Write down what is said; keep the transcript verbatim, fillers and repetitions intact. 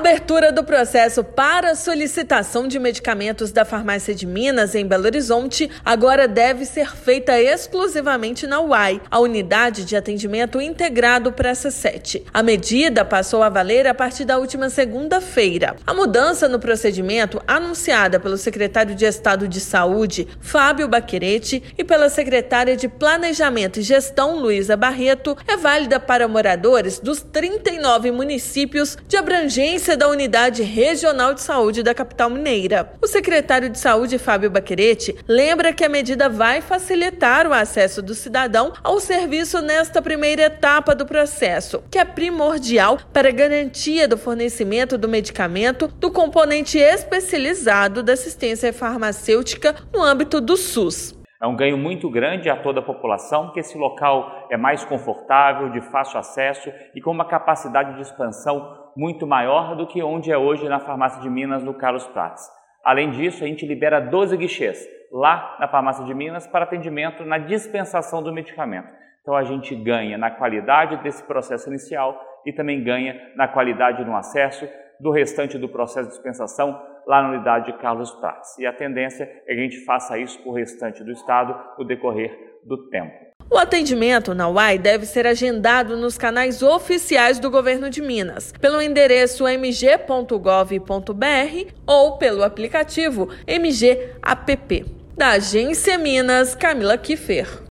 abertura do processo para solicitação de medicamentos da Farmácia de Minas, em Belo Horizonte, agora deve ser feita exclusivamente na U A I, a Unidade de Atendimento Integrado Praça sete. A medida passou a valer a partir da última segunda-feira. A mudança no procedimento, anunciada pelo secretário de Estado de Saúde, Fábio Baccheretti, e pela secretária de Planejamento e Gestão, Luísa Barreto, é válida para moradores dos trinta e nove municípios de abrangência da Unidade Regional de Saúde da capital mineira. O secretário de Saúde, Fábio Baccheretti, lembra que a medida vai facilitar o acesso do cidadão ao serviço nesta primeira etapa do processo, que é primordial para a garantia do fornecimento do medicamento do componente especializado da assistência farmacêutica no âmbito do SUS. É um ganho muito grande a toda a população, que esse local é mais confortável, de fácil acesso e com uma capacidade de expansão muito maior do que onde é hoje na Farmácia de Minas, no Carlos Prates. Além disso, a gente libera doze guichês lá na Farmácia de Minas para atendimento na dispensação do medicamento. Então a gente ganha na qualidade desse processo inicial e também ganha na qualidade no acesso do restante do processo de dispensação lá na unidade de Carlos Prates. E a tendência é que a gente faça isso para o restante do estado no decorrer do tempo. O atendimento na U A I deve ser agendado nos canais oficiais do Governo de Minas, pelo endereço m g ponto gov ponto b r ou pelo aplicativo M G App. Da Agência Minas, Camila Kiffer.